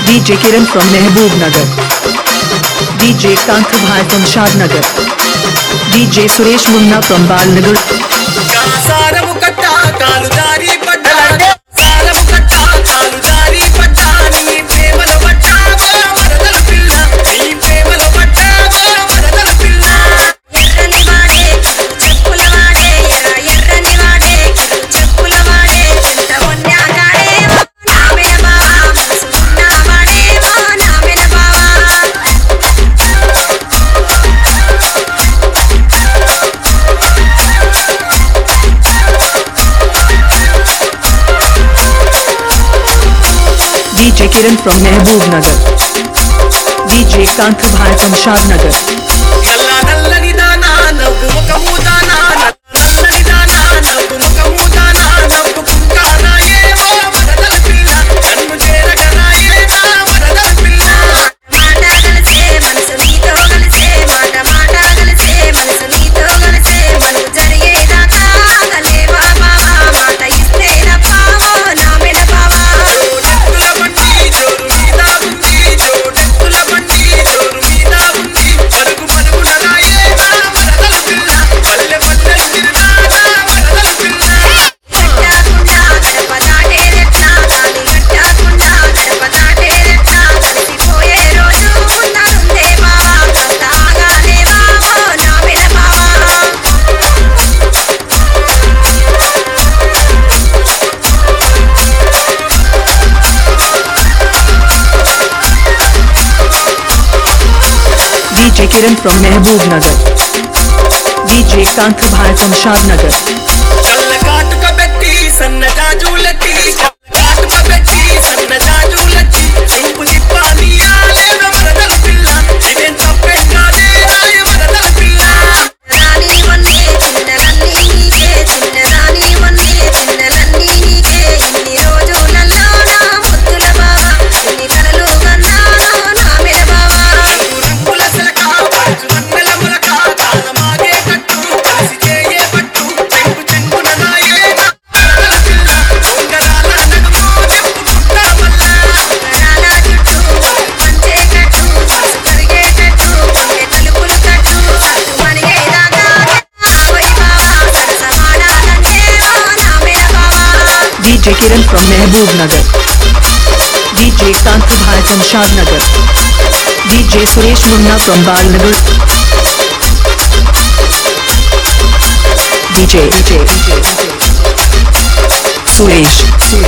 DJ Kiran from Mehboob Nagar, DJ Kanth Bhai from Shadnagar, DJ Suresh Munna from Balnagar. DJ Kiran from Mehboob Nagar, DJ Kanth Bhai from Shadnagar. DJ Kiran from Mehboob Nagar, DJ Kanth Bhai from Shadnagar. DJ Kiran from Mehboob Nagar, DJ Kanth Bhai from Shadnagar, DJ Suresh Munna from Balnagar. DJ Suresh